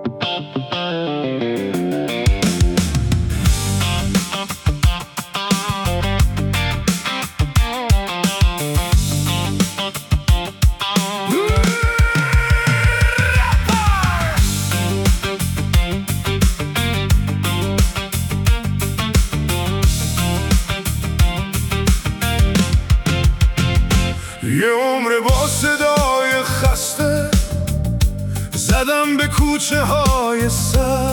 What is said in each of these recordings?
یه عمر با صدای خسته زدم به کوچه های سر،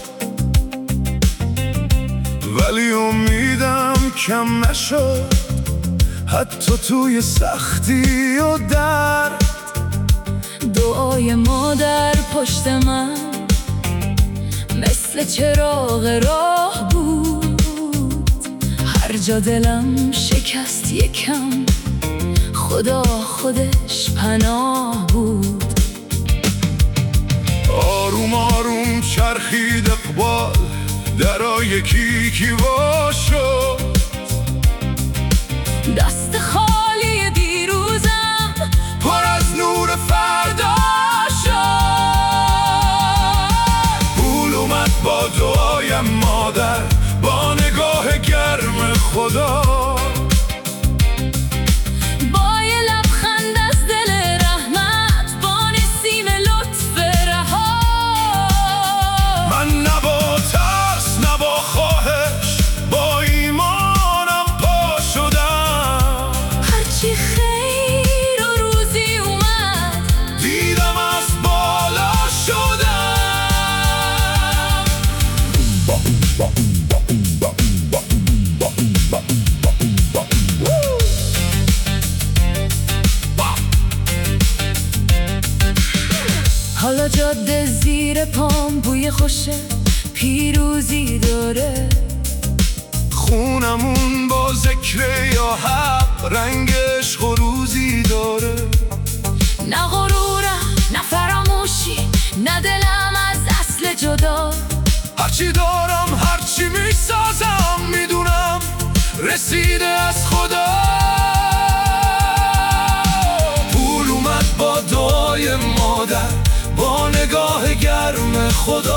ولی امیدم کم نشد حتی توی سختی و درد. دعای مادر پشت من مثل چراغ راه بود، هر جا دلم شکست یکم خدا خودش پناه بود. آروم آروم چرخید اقبال، درا یکی وا شد. دست خالی دیروزم پر از نور فردا شد. پول اومد با دعای مادر، با نگاه گرم خدا. حالا جاده زیر پام بوی خوش پیروزی داره، خونمون با ذکر یا حق رنگش خروزی داره. نه غرورم نه فراموشی نه دلم از اصل جدا، هرچی دارم هرچی میسازم میدونم رسیده از خدا. پول اومد با دعای مادر، با نگاه گرم خدا.